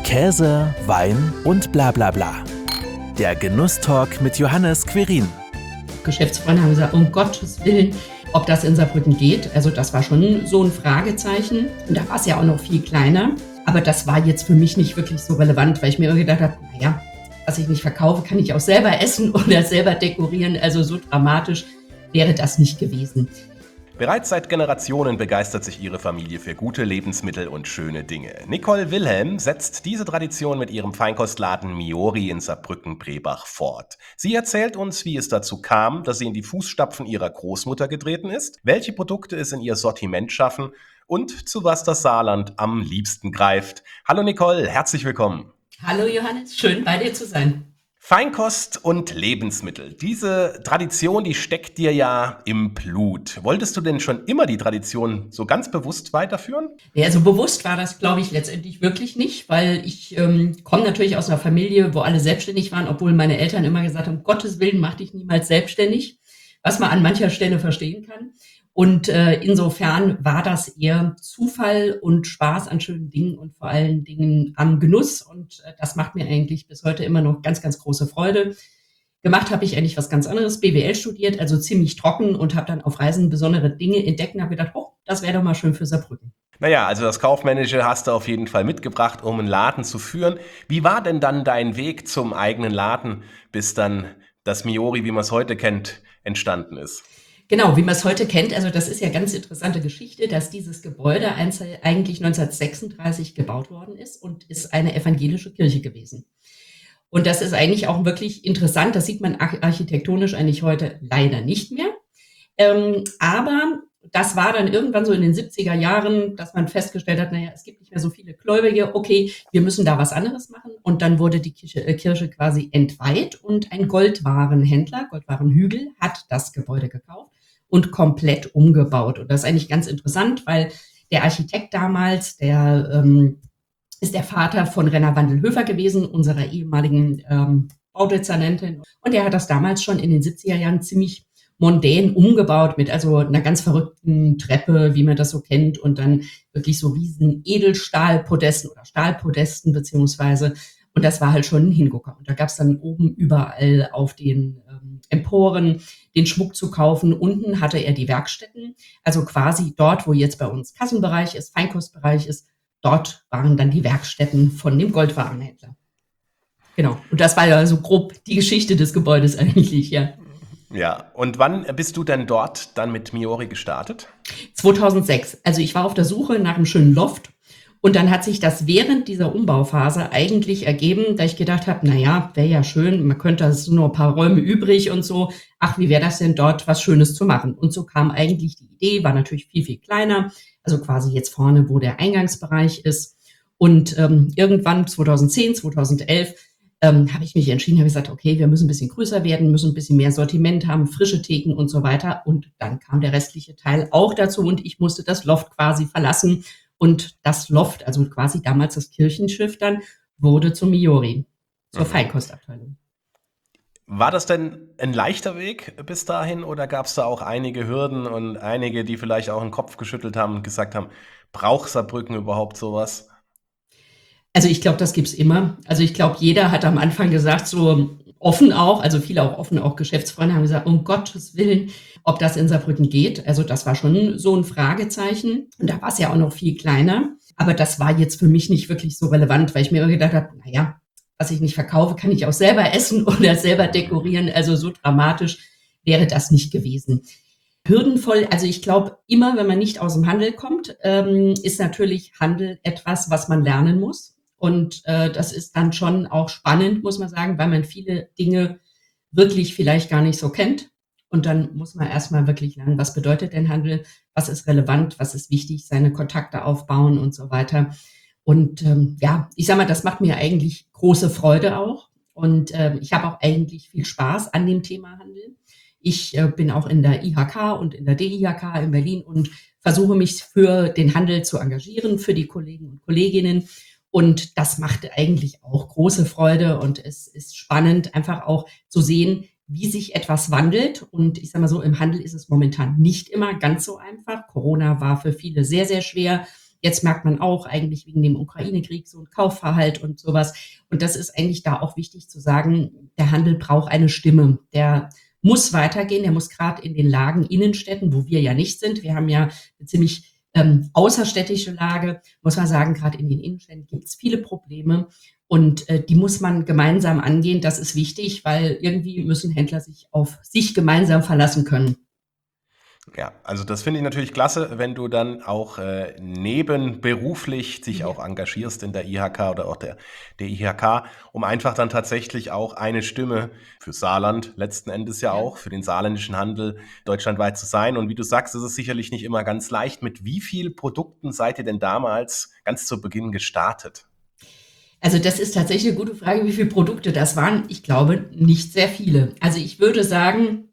Käse, Wein und bla bla bla. Der Genusstalk mit Johannes Querin. Geschäftsfreunde haben gesagt, um Gottes Willen, ob das in Saarbrücken geht. Also das war schon so ein Fragezeichen. Und da war es ja auch noch viel kleiner. Aber das war jetzt für mich nicht wirklich so relevant, weil ich mir gedacht habe, naja, was ich nicht verkaufe, kann ich auch selber essen oder selber dekorieren. Also so dramatisch wäre das nicht gewesen. Bereits seit Generationen begeistert sich ihre Familie für gute Lebensmittel und schöne Dinge. Nicole Wilhelm setzt diese Tradition mit ihrem Feinkostladen Miori in Saarbrücken-Brebach fort. Sie erzählt uns, wie es dazu kam, dass sie in die Fußstapfen ihrer Großmutter getreten ist, welche Produkte es in ihr Sortiment schaffen und zu was das Saarland am liebsten greift. Hallo Nicole, herzlich willkommen. Hallo Johannes, schön bei dir zu sein. Feinkost und Lebensmittel. Diese Tradition, die steckt dir ja im Blut. Wolltest du denn schon immer die Tradition so ganz bewusst weiterführen? Ja, so bewusst war das, glaube ich, letztendlich wirklich nicht, weil ich komme natürlich aus einer Familie, wo alle selbstständig waren, obwohl meine Eltern immer gesagt haben, um Gottes Willen, mach dich niemals selbstständig, was man an mancher Stelle verstehen kann. Und insofern war das eher Zufall und Spaß an schönen Dingen und vor allen Dingen am Genuss. Und das macht mir eigentlich bis heute immer noch ganz, ganz große Freude. Gemacht habe ich eigentlich was ganz anderes, BWL studiert, also ziemlich trocken und habe dann auf Reisen besondere Dinge entdeckt und habe gedacht, oh, das wäre doch mal schön für Saarbrücken. Naja, also das Kaufmännische hast du auf jeden Fall mitgebracht, um einen Laden zu führen. Wie war denn dann dein Weg zum eigenen Laden, bis dann das Miori, wie man es heute kennt, entstanden ist? Genau, wie man es heute kennt, also das ist ja ganz interessante Geschichte, dass dieses Gebäude eigentlich 1936 gebaut worden ist und ist eine evangelische Kirche gewesen. Und das ist eigentlich auch wirklich interessant, das sieht man architektonisch eigentlich heute leider nicht mehr. Aber das war dann irgendwann so in den 70er Jahren, dass man festgestellt hat, naja, es gibt nicht mehr so viele Gläubige, okay, wir müssen da was anderes machen. Und dann wurde die Kirche quasi entweiht und ein Goldwarenhändler, Goldwarenhügel, hat das Gebäude gekauft und komplett umgebaut. Und das ist eigentlich ganz interessant, weil der Architekt damals, der ist der Vater von Renner Wandelhöfer gewesen, unserer ehemaligen Baudezernentin. Und der hat das damals schon in den 70er Jahren ziemlich mondän umgebaut mit also einer ganz verrückten Treppe, wie man das so kennt, und dann wirklich so riesen Edelstahlpodesten oder Stahlpodesten beziehungsweise. Und das war halt schon ein Hingucker. Und da gab es dann oben überall auf den Emporen den Schmuck zu kaufen. Unten hatte er die Werkstätten, also quasi dort, wo jetzt bei uns Kassenbereich ist, Feinkostbereich ist, dort waren dann die Werkstätten von dem Goldwarenhändler. Genau. Und das war ja so grob die Geschichte des Gebäudes eigentlich, ja. Ja, und wann bist du denn dort dann mit Miori gestartet? 2006. Also ich war auf der Suche nach einem schönen Loft. Und dann hat sich das während dieser Umbauphase eigentlich ergeben, da ich gedacht habe, naja, wäre ja schön, man könnte, es sind nur ein paar Räume übrig und so. Ach, wie wäre das denn dort, was Schönes zu machen? Und so kam eigentlich die Idee, war natürlich viel, viel kleiner. Also quasi jetzt vorne, wo der Eingangsbereich ist. Und irgendwann 2010, 2011 habe ich mich entschieden, habe gesagt, okay, wir müssen ein bisschen größer werden, müssen ein bisschen mehr Sortiment haben, frische Theken und so weiter. Und dann kam der restliche Teil auch dazu und ich musste das Loft quasi verlassen. Und das Loft, also quasi damals das Kirchenschiff dann, wurde zum Miori, zur Feinkostabteilung. War das denn ein leichter Weg bis dahin oder gab es da auch einige Hürden und einige, die vielleicht auch den Kopf geschüttelt haben und gesagt haben, braucht Saarbrücken überhaupt sowas? Also ich glaube, das gibt's immer. Also ich glaube, jeder hat am Anfang gesagt, so offen auch, also viele auch offen, auch Geschäftsfreunde haben gesagt, um Gottes Willen, ob das in Saarbrücken geht. Also das war schon so ein Fragezeichen. Und da war es ja auch noch viel kleiner. Aber das war jetzt für mich nicht wirklich so relevant, weil ich mir gedacht habe, naja, was ich nicht verkaufe, kann ich auch selber essen oder selber dekorieren. Also so dramatisch wäre das nicht gewesen. Hürdenvoll, also ich glaube, immer wenn man nicht aus dem Handel kommt, ist natürlich Handel etwas, was man lernen muss. Und das ist dann schon auch spannend, muss man sagen, weil man viele Dinge wirklich vielleicht gar nicht so kennt. Und dann muss man erstmal wirklich lernen, was bedeutet denn Handel, was ist relevant, was ist wichtig, seine Kontakte aufbauen und so weiter. Und ja, ich sag mal, das macht mir eigentlich große Freude auch. Und ich habe auch eigentlich viel Spaß an dem Thema Handel. Ich bin auch in der IHK und in der DIHK in Berlin und versuche mich für den Handel zu engagieren, für die Kollegen und Kolleginnen. Und das macht eigentlich auch große Freude und es ist spannend, einfach auch zu sehen, wie sich etwas wandelt. Und ich sage mal so, im Handel ist es momentan nicht immer ganz so einfach. Corona war für viele sehr, sehr schwer. Jetzt merkt man auch eigentlich wegen dem Ukraine-Krieg so ein Kaufverhalt und sowas. Und das ist eigentlich da auch wichtig zu sagen, der Handel braucht eine Stimme. Der muss weitergehen, der muss gerade in den Lagen, Innenstädten, wo wir ja nicht sind. Wir haben ja eine ziemlich außerstädtische Lage, muss man sagen, gerade in den Innenstädten gibt es viele Probleme. Und die muss man gemeinsam angehen. Das ist wichtig, weil irgendwie müssen Händler sich auf sich gemeinsam verlassen können. Ja, also das finde ich natürlich klasse, wenn du dann auch nebenberuflich dich Ja. auch engagierst in der IHK oder auch der IHK, um einfach dann tatsächlich auch eine Stimme für Saarland letzten Endes ja Ja. auch, für den saarländischen Handel deutschlandweit zu sein. Und wie du sagst, ist es sicherlich nicht immer ganz leicht. Mit wie vielen Produkten seid ihr denn damals ganz zu Beginn gestartet? Also das ist tatsächlich eine gute Frage, wie viele Produkte das waren. Ich glaube, nicht sehr viele. Also ich würde sagen,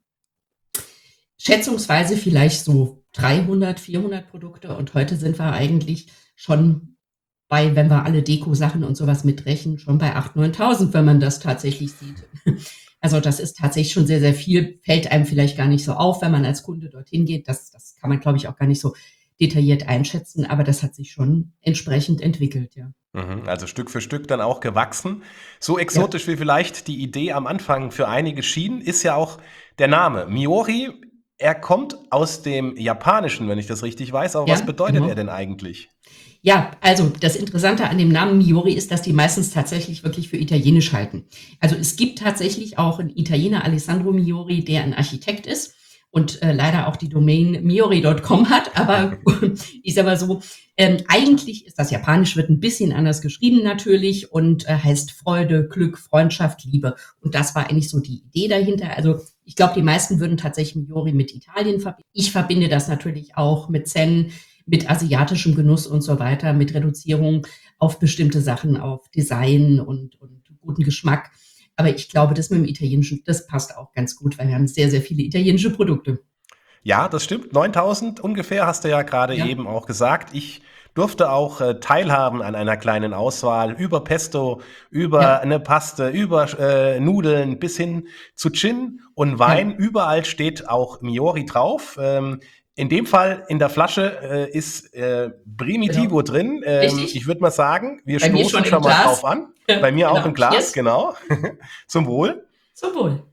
schätzungsweise vielleicht so 300, 400 Produkte. Und heute sind wir eigentlich schon bei, wenn wir alle Deko-Sachen und sowas mitrechnen, schon bei 8.000, 9.000, wenn man das tatsächlich sieht. Also das ist tatsächlich schon sehr, sehr viel. Fällt einem vielleicht gar nicht so auf, wenn man als Kunde dorthin geht. Das kann man, glaube ich, auch gar nicht so detailliert einschätzen. Aber das hat sich schon entsprechend entwickelt, ja. Also Stück für Stück dann auch gewachsen. So Ja, exotisch wie vielleicht die Idee am Anfang für einige schien, ist ja auch der Name. Miori, er kommt aus dem Japanischen, wenn ich das richtig weiß. Aber was ja, bedeutet er genau. denn eigentlich? Ja, also das Interessante an dem Namen Miori ist, dass die meistens tatsächlich wirklich für Italienisch halten. Also es gibt tatsächlich auch einen Italiener, Alessandro Miori, der ein Architekt ist und leider auch die Domain miori.com hat. Aber ist aber so, eigentlich ist das Japanisch, wird ein bisschen anders geschrieben natürlich und heißt Freude, Glück, Freundschaft, Liebe. Und das war eigentlich so die Idee dahinter. Also ich glaube, die meisten würden tatsächlich Miori mit Italien verbinden. Ich verbinde das natürlich auch mit Zen, mit asiatischem Genuss und so weiter, mit Reduzierung auf bestimmte Sachen, auf Design und guten Geschmack. Aber ich glaube, das mit dem Italienischen, das passt auch ganz gut, weil wir haben sehr, sehr viele italienische Produkte. Ja, das stimmt. 9.000 ungefähr, hast du ja gerade Ja, eben auch gesagt. Ich durfte auch teilhaben an einer kleinen Auswahl über Pesto, über ja, eine Paste, über Nudeln bis hin zu Gin und ja, Wein. Überall steht auch Miori drauf. In dem Fall in der Flasche ist genau. Primitivo drin. Ich Richtig? würde mal sagen, wir Bei mir stoßen schon im schon mal drauf Glas. an. Bei mir auch Genau. im Glas, Cheers. genau. Zum Wohl. Zum Wohl.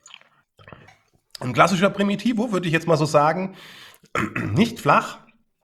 Ein klassischer Primitivo würde ich jetzt mal so sagen, nicht flach,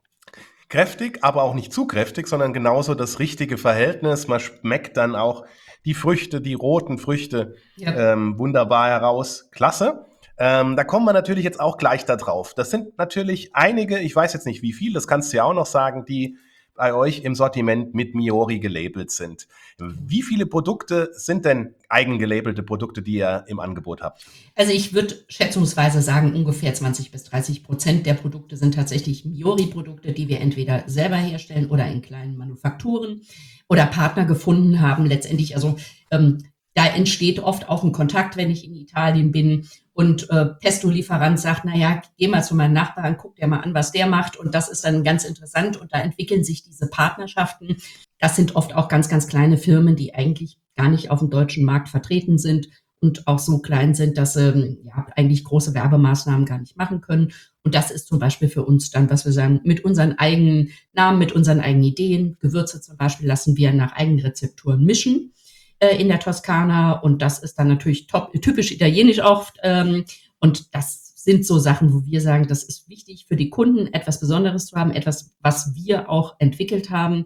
kräftig, aber auch nicht zu kräftig, sondern genauso das richtige Verhältnis. Man schmeckt dann auch die Früchte, die roten Früchte Ja. wunderbar heraus. Klasse. Da kommen wir natürlich jetzt auch gleich da drauf. Das sind natürlich einige, ich weiß jetzt nicht wie viel, das kannst du ja auch noch sagen, die bei euch im Sortiment mit Miori gelabelt sind. Wie viele Produkte sind denn eigengelabelte Produkte, die ihr im Angebot habt? Also ich würde schätzungsweise sagen, ungefähr 20-30% der Produkte sind tatsächlich Miori-Produkte, die wir entweder selber herstellen oder in kleinen Manufakturen oder Partner gefunden haben. Letztendlich, also da entsteht oft auch ein Kontakt, wenn ich in Italien bin und Pesto-Lieferant sagt, naja, geh mal zu meinem Nachbarn, guck dir mal an, was der macht. Und das ist dann ganz interessant und da entwickeln sich diese Partnerschaften. Das sind oft auch ganz, ganz kleine Firmen, die eigentlich gar nicht auf dem deutschen Markt vertreten sind und auch so klein sind, dass sie ja, eigentlich große Werbemaßnahmen gar nicht machen können. Und das ist zum Beispiel für uns dann, was wir sagen, mit unseren eigenen Namen, mit unseren eigenen Ideen. Gewürze zum Beispiel lassen wir nach eigenen Rezepturen mischen in der Toskana. Und das ist dann natürlich typisch italienisch auch. Und das sind so Sachen, wo wir sagen, das ist wichtig für die Kunden, etwas Besonderes zu haben, etwas, was wir auch entwickelt haben.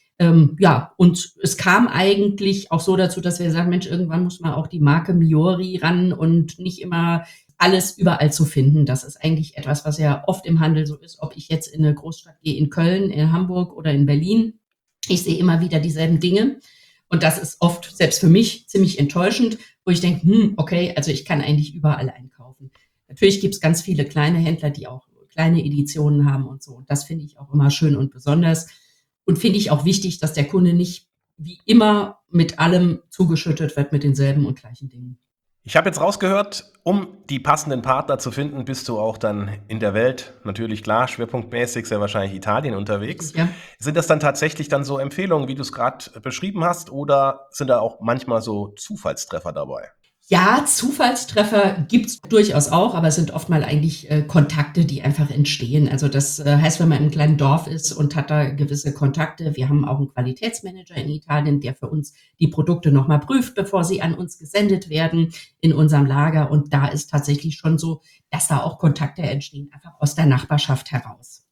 Ja, und es kam eigentlich auch so dazu, dass wir sagen, Mensch, irgendwann muss man auch die Marke Miori ran und nicht immer alles überall zu finden. Das ist eigentlich etwas, was ja oft im Handel so ist, ob ich jetzt in eine Großstadt gehe, in Köln, in Hamburg oder in Berlin. Ich sehe immer wieder dieselben Dinge. Und das ist oft, selbst für mich, ziemlich enttäuschend, wo ich denke, okay, also ich kann eigentlich überall einkaufen. Natürlich gibt es ganz viele kleine Händler, die auch kleine Editionen haben und so. Und das finde ich auch immer schön und besonders. Und finde ich auch wichtig, dass der Kunde nicht wie immer mit allem zugeschüttet wird mit denselben und gleichen Dingen. Ich habe jetzt rausgehört, um die passenden Partner zu finden, bist du auch dann in der Welt, natürlich klar, schwerpunktmäßig sehr wahrscheinlich Italien unterwegs. Richtig, ja. Sind das dann tatsächlich dann so Empfehlungen, wie du es gerade beschrieben hast, oder sind da auch manchmal so Zufallstreffer dabei? Ja, Zufallstreffer gibt's durchaus auch, aber es sind oftmals eigentlich Kontakte, die einfach entstehen. Also das heißt, wenn man in einem kleinen Dorf ist und hat da gewisse Kontakte, wir haben auch einen Qualitätsmanager in Italien, der für uns die Produkte nochmal prüft, bevor sie an uns gesendet werden in unserem Lager. Und da ist tatsächlich schon so, dass da auch Kontakte entstehen, einfach aus der Nachbarschaft heraus.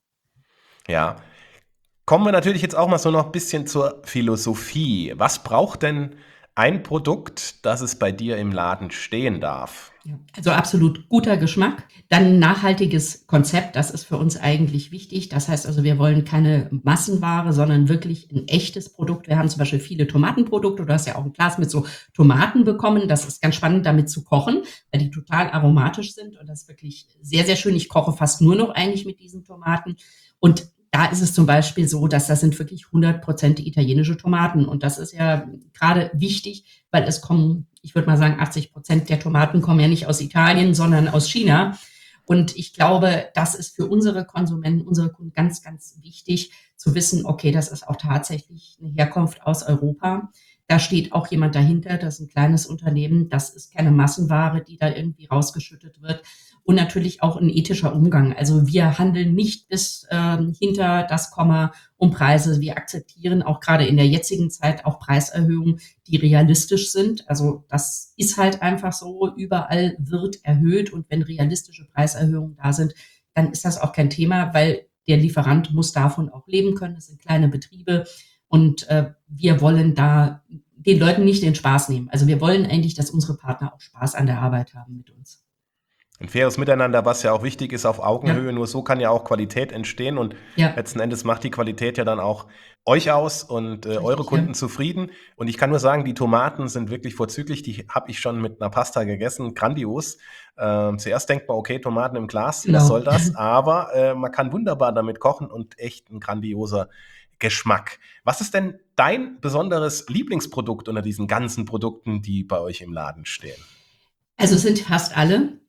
Ja. Kommen wir natürlich jetzt auch mal so noch ein bisschen zur Philosophie. Was braucht denn ein Produkt, dass es bei dir im Laden stehen darf? Ja, also absolut guter Geschmack. Dann ein nachhaltiges Konzept, das ist für uns eigentlich wichtig. Das heißt also, wir wollen keine Massenware, sondern wirklich ein echtes Produkt. Wir haben zum Beispiel viele Tomatenprodukte. Du hast ja auch ein Glas mit so Tomaten bekommen. Das ist ganz spannend, damit zu kochen, weil die total aromatisch sind. Und das ist wirklich sehr, sehr schön. Ich koche fast nur noch eigentlich mit diesen Tomaten. Und da ist es zum Beispiel so, dass das sind wirklich 100% italienische Tomaten. Und das ist ja gerade wichtig, weil es kommen, ich würde mal sagen, 80% der Tomaten kommen ja nicht aus Italien, sondern aus China. Und ich glaube, das ist für unsere Konsumenten, unsere Kunden ganz, ganz wichtig zu wissen, okay, das ist auch tatsächlich eine Herkunft aus Europa. Da steht auch jemand dahinter, das ist ein kleines Unternehmen, das ist keine Massenware, die da irgendwie rausgeschüttet wird. Und natürlich auch ein ethischer Umgang. Also wir handeln nicht bis hinter das Komma um Preise. Wir akzeptieren auch gerade in der jetzigen Zeit auch Preiserhöhungen, die realistisch sind. Also das ist halt einfach so, überall wird erhöht. Und wenn realistische Preiserhöhungen da sind, dann ist das auch kein Thema, weil der Lieferant muss davon auch leben können. Das sind kleine Betriebe. Und wir wollen da den Leuten nicht den Spaß nehmen. Also wir wollen eigentlich, dass unsere Partner auch Spaß an der Arbeit haben mit uns. Ein faires Miteinander, was ja auch wichtig ist auf Augenhöhe. Ja. Nur so kann ja auch Qualität entstehen und Ja, letzten Endes macht die Qualität ja dann auch euch aus und eure richtig, Kunden ja. zufrieden. Und ich kann nur sagen, die Tomaten sind wirklich vorzüglich. Die habe ich schon mit einer Pasta gegessen, grandios. Zuerst denkt man, okay, Tomaten im Glas, was Genau. soll das? Aber man kann wunderbar damit kochen und echt ein grandioser Geschmack. Was ist denn dein besonderes Lieblingsprodukt unter diesen ganzen Produkten, die bei euch im Laden stehen? Also es sind fast alle,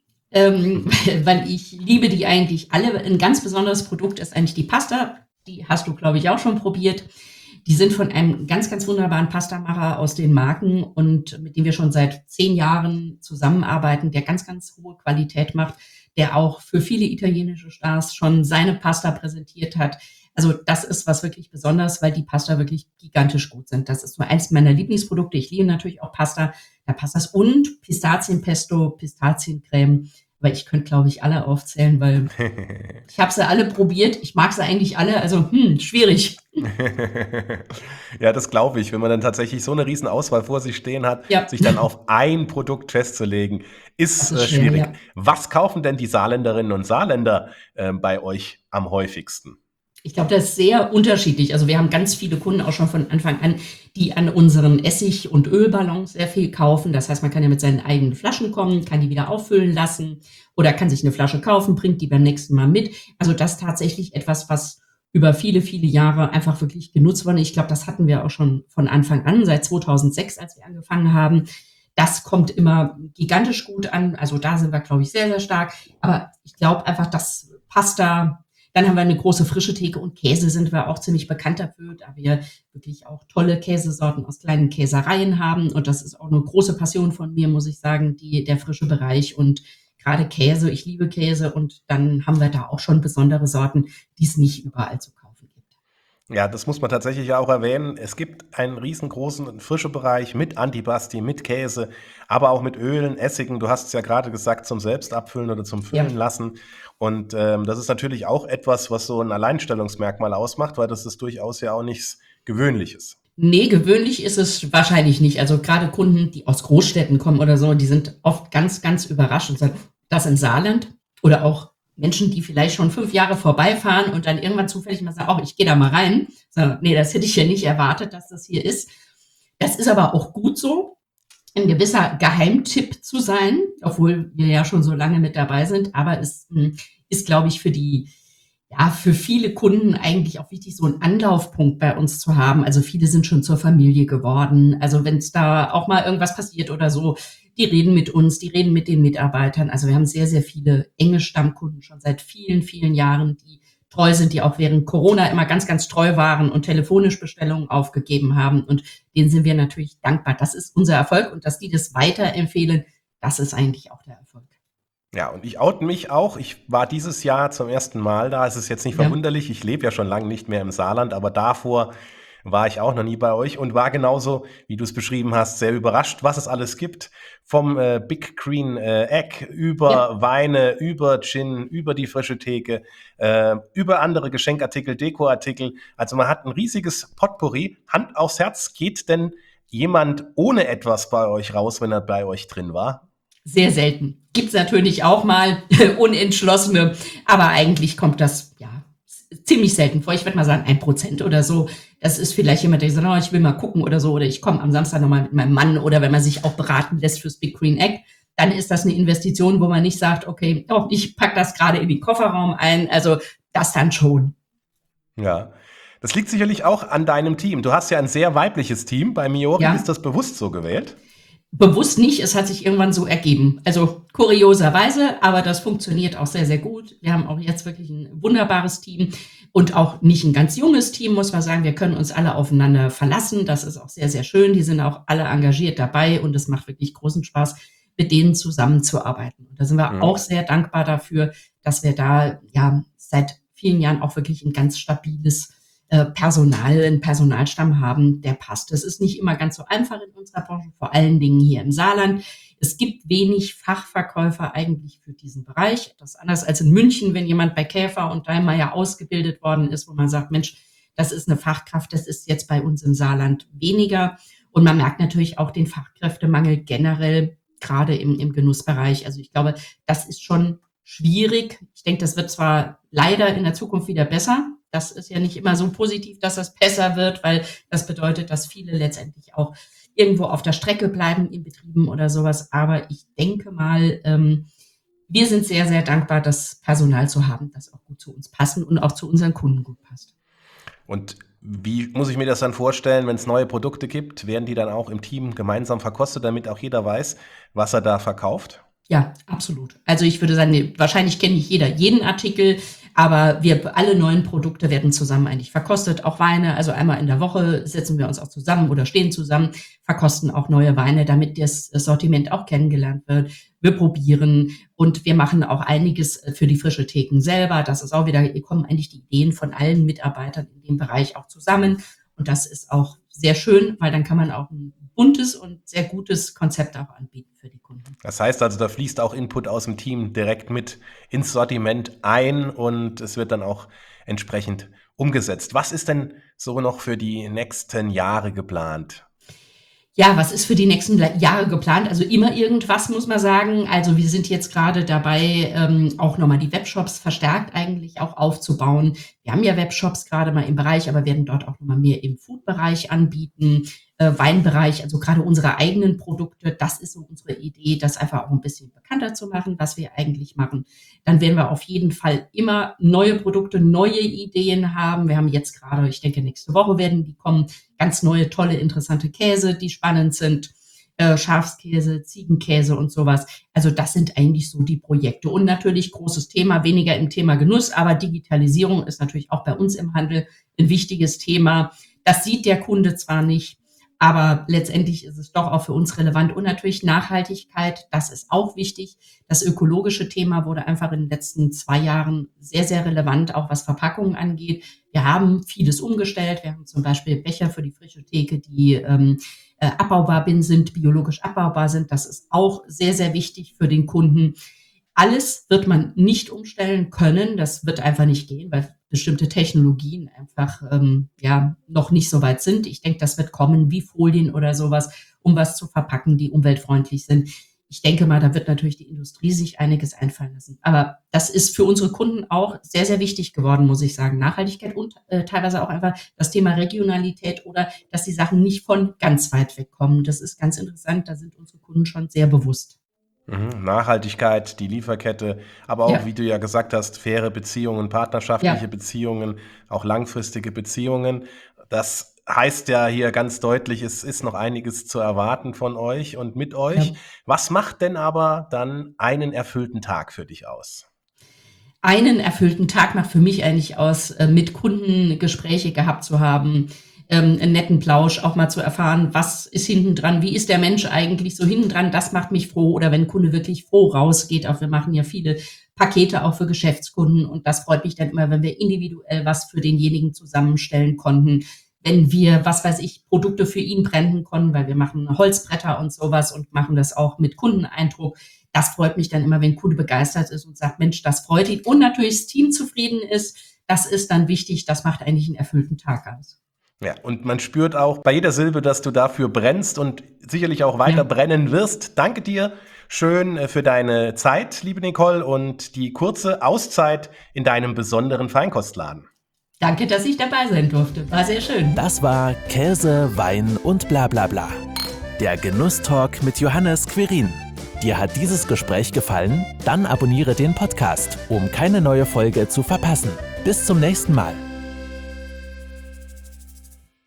weil ich liebe die eigentlich alle. Ein ganz besonderes Produkt ist eigentlich die Pasta. Die hast du, glaube ich, auch schon probiert. Die sind von einem ganz, ganz wunderbaren Pastamacher aus den Marken und mit dem wir schon seit 10 Jahren zusammenarbeiten, der ganz, ganz hohe Qualität macht, der auch für viele italienische Stars schon seine Pasta präsentiert hat. Also das ist was wirklich Besonderes, weil die Pasta wirklich gigantisch gut sind. Das ist so eins meiner Lieblingsprodukte. Ich liebe natürlich auch Pasta, da Pastas und Pistazienpesto, Pistaziencreme. Aber ich könnte, glaube ich, alle aufzählen, weil ich habe sie alle probiert. Ich mag sie eigentlich alle. Also, schwierig. Ja, das glaube ich. Wenn man dann tatsächlich so eine riesen Auswahl vor sich stehen hat, Ja, sich dann auf ein Produkt festzulegen, das ist ist schwer, schwierig. ja. Was kaufen denn die Saarländerinnen und Saarländer bei euch am häufigsten? Ich glaube, das ist sehr unterschiedlich. Also wir haben ganz viele Kunden auch schon von Anfang an, die an unseren Essig- und Ölballons sehr viel kaufen. Das heißt, man kann ja mit seinen eigenen Flaschen kommen, kann die wieder auffüllen lassen oder kann sich eine Flasche kaufen, bringt die beim nächsten Mal mit. Also das ist tatsächlich etwas, was über viele, viele Jahre einfach wirklich genutzt wurde. Ich glaube, das hatten wir auch schon von Anfang an, seit 2006, als wir angefangen haben. Das kommt immer gigantisch gut an. Also da sind wir, glaube ich, sehr, sehr stark. Aber ich glaube einfach, dass Pasta. Dann haben wir eine große frische Theke und Käse sind wir auch ziemlich bekannt dafür, da wir wirklich auch tolle Käsesorten aus kleinen Käsereien haben. Und das ist auch eine große Passion von mir, muss ich sagen, der frische Bereich und gerade Käse. Ich liebe Käse und dann haben wir da auch schon besondere Sorten, die es nicht überall zu kaufen gibt. Ja, das muss man tatsächlich auch erwähnen. Es gibt einen riesengroßen frischen Bereich mit Antipasti, mit Käse, aber auch mit Ölen, Essigen. Du hast es ja gerade gesagt, zum Selbstabfüllen oder zum Ja. Füllen lassen. Und das ist natürlich auch etwas, was so ein Alleinstellungsmerkmal ausmacht, weil das ist durchaus ja auch nichts Gewöhnliches. Nee, gewöhnlich ist es wahrscheinlich nicht. Also gerade Kunden, die aus Großstädten kommen oder so, die sind oft ganz, ganz überrascht und sagen, das im Saarland oder auch Menschen, die vielleicht schon 5 Jahre vorbeifahren und dann irgendwann zufällig mal sagen, oh, ich gehe da mal rein. So, nee, das hätte ich ja nicht erwartet, dass das hier ist. Das ist aber auch gut so, ein gewisser Geheimtipp zu sein, obwohl wir ja schon so lange mit dabei sind. Aber es ist, glaube ich, für viele Kunden eigentlich auch wichtig, so einen Anlaufpunkt bei uns zu haben. Also viele sind schon zur Familie geworden. Also wenn es da auch mal irgendwas passiert oder so, die reden mit uns, die reden mit den Mitarbeitern. Also wir haben sehr, sehr viele enge Stammkunden schon seit vielen, vielen Jahren, die treu sind, die auch während Corona immer ganz, ganz treu waren und telefonisch Bestellungen aufgegeben haben. Und denen sind wir natürlich dankbar. Das ist unser Erfolg und dass die das weiterempfehlen, das ist eigentlich auch der Erfolg. Ja, und ich oute mich auch. Ich war dieses Jahr zum ersten Mal da. Es ist jetzt nicht Ja. verwunderlich. Ich lebe ja schon lange nicht mehr im Saarland, aber davor war ich auch noch nie bei euch und war genauso, wie du es beschrieben hast, sehr überrascht, was es alles gibt. Vom Big Green Egg über Ja. Weine, über Gin, über die frische Theke, über andere Geschenkartikel, Dekoartikel. Also man hat ein riesiges Potpourri. Hand aufs Herz, geht denn jemand ohne etwas bei euch raus, wenn er bei euch drin war? Sehr selten. Gibt's natürlich auch mal Unentschlossene, aber eigentlich kommt das ja ziemlich selten vor. Ich würde mal sagen 1% oder so. Das ist vielleicht jemand, der sagt, oh, ich will mal gucken oder so, oder ich komme am Samstag nochmal mit meinem Mann, oder wenn man sich auch beraten lässt fürs Big Green Egg, dann ist das eine Investition, wo man nicht sagt, okay, oh, ich pack das gerade in den Kofferraum ein. Also das dann schon. Ja, das liegt sicherlich auch an deinem Team. Du hast ja ein sehr weibliches Team. Bei Miori ist Ja. das bewusst so gewählt? Bewusst nicht, es hat sich irgendwann so ergeben. Also kurioserweise, aber das funktioniert auch sehr, sehr gut. Wir haben auch jetzt wirklich ein wunderbares Team und auch nicht ein ganz junges Team, muss man sagen. Wir können uns alle aufeinander verlassen. Das ist auch sehr, sehr schön. Die sind auch alle engagiert dabei und es macht wirklich großen Spaß, mit denen zusammenzuarbeiten. Und da sind wir auch sehr dankbar dafür, dass wir da ja seit vielen Jahren auch wirklich ein ganz stabiles einen Personalstamm haben, der passt. Das ist nicht immer ganz so einfach in unserer Branche, vor allen Dingen hier im Saarland. Es gibt wenig Fachverkäufer eigentlich für diesen Bereich. Das ist anders als in München, wenn jemand bei Käfer und Dallmayr ausgebildet worden ist, wo man sagt, Mensch, das ist eine Fachkraft, das ist jetzt bei uns im Saarland weniger. Und man merkt natürlich auch den Fachkräftemangel generell, gerade im Genussbereich. Also ich glaube, das ist schon schwierig. Ich denke, das wird zwar leider in der Zukunft wieder besser. Das ist ja nicht immer so positiv, dass das besser wird, weil das bedeutet, dass viele letztendlich auch irgendwo auf der Strecke bleiben in Betrieben oder sowas. Aber ich denke mal, wir sind sehr, sehr dankbar, das Personal zu haben, das auch gut zu uns passen und auch zu unseren Kunden gut passt. Und wie muss ich mir das dann vorstellen, wenn es neue Produkte gibt? Werden die dann auch im Team gemeinsam verkostet, damit auch jeder weiß, was er da verkauft? Ja, absolut. Also ich würde sagen, wahrscheinlich kennt nicht jeder jeden Artikel, aber alle neuen Produkte werden zusammen eigentlich verkostet, auch Weine. Also einmal in der Woche setzen wir uns auch zusammen oder stehen zusammen, verkosten auch neue Weine, damit das Sortiment auch kennengelernt wird. Wir probieren und wir machen auch einiges für die frische Theken selber. Das ist auch wieder, hier kommen eigentlich die Ideen von allen Mitarbeitern in dem Bereich auch zusammen. Und das ist auch sehr schön, weil dann kann man auch ein buntes und sehr gutes Konzept auch anbieten für die Kunden. Das heißt also, da fließt auch Input aus dem Team direkt mit ins Sortiment ein und es wird dann auch entsprechend umgesetzt. Was ist denn so noch für die nächsten Jahre geplant? Ja, was ist für die nächsten Jahre geplant? Also immer irgendwas, muss man sagen. Also wir sind jetzt gerade dabei, auch nochmal die Webshops verstärkt eigentlich auch aufzubauen. Wir haben ja Webshops gerade mal im Bereich, aber werden dort auch nochmal mehr im Food-Bereich anbieten, Weinbereich, also gerade unsere eigenen Produkte. Das ist so unsere Idee, das einfach auch ein bisschen bekannter zu machen, was wir eigentlich machen. Dann werden wir auf jeden Fall immer neue Produkte, neue Ideen haben. Wir haben jetzt gerade, ich denke, nächste Woche werden die kommen, ganz neue, tolle, interessante Käse, die spannend sind. Schafskäse, Ziegenkäse und sowas. Also das sind eigentlich so die Projekte. Und natürlich großes Thema, weniger im Thema Genuss, aber Digitalisierung ist natürlich auch bei uns im Handel ein wichtiges Thema. Das sieht der Kunde zwar nicht, aber letztendlich ist es doch auch für uns relevant. Und natürlich Nachhaltigkeit, das ist auch wichtig. Das ökologische Thema wurde einfach in den letzten 2 Jahren sehr, sehr relevant, auch was Verpackungen angeht. Wir haben vieles umgestellt. Wir haben zum Beispiel Becher für die frische Theke, die abbaubar sind, biologisch abbaubar sind. Das ist auch sehr, sehr wichtig für den Kunden. Alles wird man nicht umstellen können. Das wird einfach nicht gehen, weil bestimmte Technologien einfach noch nicht so weit sind. Ich denke, das wird kommen wie Folien oder sowas, um was zu verpacken, die umweltfreundlich sind. Ich denke mal, da wird natürlich die Industrie sich einiges einfallen lassen. Aber das ist für unsere Kunden auch sehr, sehr wichtig geworden, muss ich sagen. Nachhaltigkeit und teilweise auch einfach das Thema Regionalität oder dass die Sachen nicht von ganz weit weg kommen. Das ist ganz interessant. Da sind unsere Kunden schon sehr bewusst. Nachhaltigkeit, die Lieferkette, aber auch, Ja, wie du ja gesagt hast, faire Beziehungen, partnerschaftliche ja, Beziehungen, auch langfristige Beziehungen. Das heißt ja hier ganz deutlich, es ist noch einiges zu erwarten von euch und mit euch. ja. Was macht denn aber dann einen erfüllten Tag für dich aus? Einen erfüllten Tag macht für mich eigentlich aus, mit Kunden Gespräche gehabt zu haben, einen netten Plausch, auch mal zu erfahren, was ist hinten dran, wie ist der Mensch eigentlich so hinten dran, das macht mich froh. Oder wenn ein Kunde wirklich froh rausgeht, auch wir machen ja viele Pakete auch für Geschäftskunden und das freut mich dann immer, wenn wir individuell was für denjenigen zusammenstellen konnten. Wenn wir, was weiß ich, Produkte für ihn brennen konnten, weil wir machen Holzbretter und sowas und machen das auch mit Kundeneindruck. Das freut mich dann immer, wenn ein Kunde begeistert ist und sagt, Mensch, das freut ihn. Und natürlich das Team zufrieden ist. Das ist dann wichtig. Das macht eigentlich einen erfüllten Tag aus. Ja, und man spürt auch bei jeder Silbe, dass du dafür brennst und sicherlich auch weiter brennen wirst. Danke dir schön für deine Zeit, liebe Nicole, und die kurze Auszeit in deinem besonderen Feinkostladen. Danke, dass ich dabei sein durfte. War sehr schön. Das war Käse, Wein und bla bla bla. Der Genusstalk mit Johannes Quirin. Dir hat dieses Gespräch gefallen? Dann abonniere den Podcast, um keine neue Folge zu verpassen. Bis zum nächsten Mal.